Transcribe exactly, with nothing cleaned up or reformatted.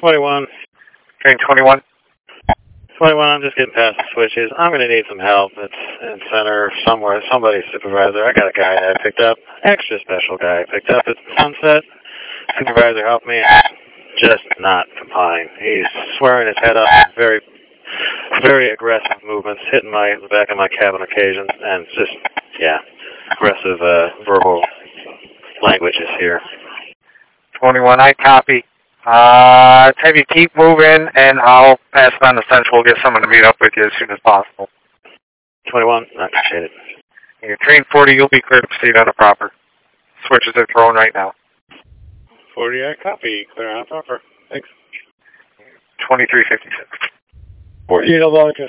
twenty-one. Train twenty-one. twenty-one, I'm just getting past the switches. I'm going to need some help. It's in center somewhere. Somebody's supervisor. I got a guy that I picked up. Extra special guy I picked up at Sunset. Supervisor helped me. Just not complying. He's swearing his head up. Very, very aggressive movements. Hitting my the back of my cab on occasion. And just, yeah, aggressive uh, verbal languages here. twenty-one, I copy. Uh, have you keep moving, and I'll pass it on to Central. We'll get someone to meet up with you as soon as possible. twenty-one, I appreciate it. Your train forty, you'll be clear to proceed on a proper. Switches are thrown right now. forty, I copy. Clear on a proper. Thanks. twenty-three fifty-six. forty, I'll